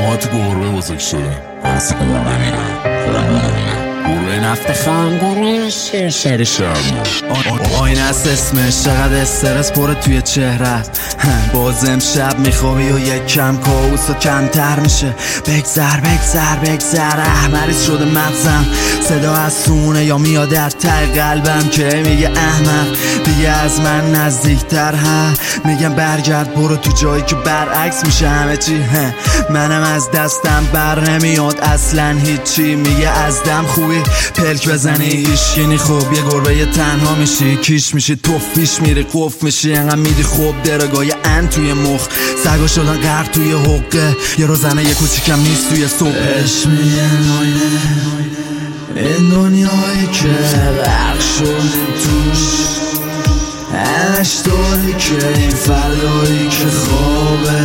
ما تو گربه بزرگ شدن، هنسی گربه میره گربه نفت خان، گربه شیر شرم. آین است اسمش، چقدر استرس پره توی چهرت. باز امشب میخوابی و یک کم کاوس و کمتر میشه. بگذر بگذر بگذر، مریض شده مغزم. صدا از سونه یا میاد از ته قلبم که میگه احمق دیگه از من نزدیکتر. میگم برگرد برو تو جایی که برعکس میشه همه چی. منم از دستم بر نمیاد اصلا هیچی. میگه از دم خوبی پلک بزنی ایشگینی. خب یه گربه تنها میشی، کیش میشی توفیش میری قف میشی. انقدر میدی خوب درگاه ان توی مخ، سگا شدن غرق توی حقه. یه روزنه یه کوچیکم نیست توی صبح. عشق میگن آینه این دنیایی که غرق شدیم توش. همش داری که این فردایی که خوابه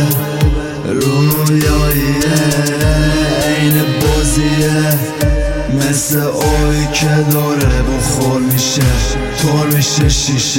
رویاییه این بازیه. مثل آی که داره بخور میشه تار میشه شیشه.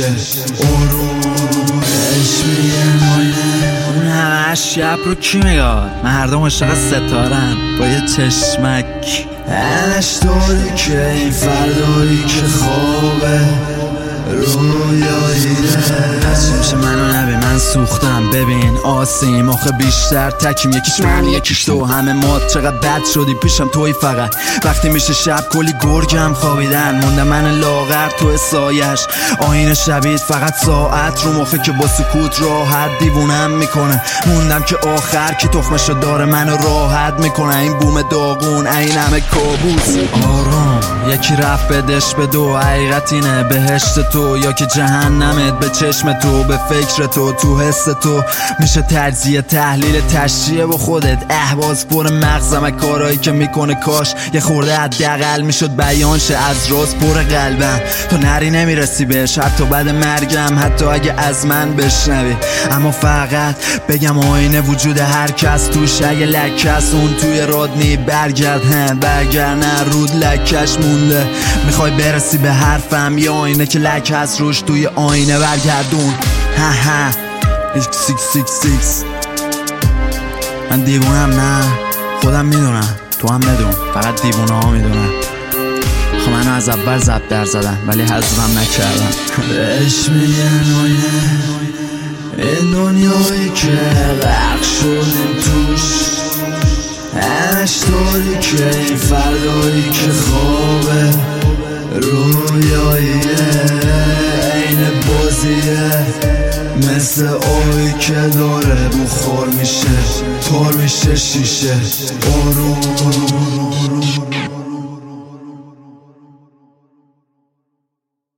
عشق میگن آینه اون همش شب رو کی میاد؟ مردم عاشق ستارن با یه چشمک. همش داری که این فردایی که خوابه رویاییه. پس میشه منو نبی من سوختم. ببین آسیم آخه بیشتر تکیم، یکیش من یکیش تو. همه ما چقدر بد شدی پیشم توی فقط. وقتی میشه شب کلی گرگم خوابیدن، مونده من لاغر تو سایش. آینه شبید فقط ساعت رو مخه که با سکوت راحت دیوونم میکنه. موندم که آخر کی تخمشو داره منو راحت میکنه. این بوم داغون این همه کابوس. آرام یکی رفت بدش به دو، حقیقت اینه بهشت تو یا که جهنمت. به چشم تو به فکر تو تو حس تو میشه تجزیه تحلیل تشریه با خودت. باز پر مغزم کارایی که میکنه کاش یه خورده حداقل میشد بیانشه از راز پر قلبم. تو نری نمیرسی بهش حتی بعد مرگم، حتی اگه از من بشنوی. اما فقط بگم آینه وجود هر کس توش. اگه لکس اون توی رادنی برگرد برگرد نه رود لکش مونده. میخوای برسی به حرفم یا آینه که لک هست روش توی آینه برگردون. X666 من دیوونم نه خودم میدونم تو هم بدون، فقط دیوونه ها میدونم. خب منو از اول ضبط در زدن ولی حذفم نکردن. عشق میگن آینه این دنیایی که غرق شدیم توش. همش داری که این فردایی که خوابه رویاییه این بازیه. مثل آی که داره بخور میشه تار میشه شیشه.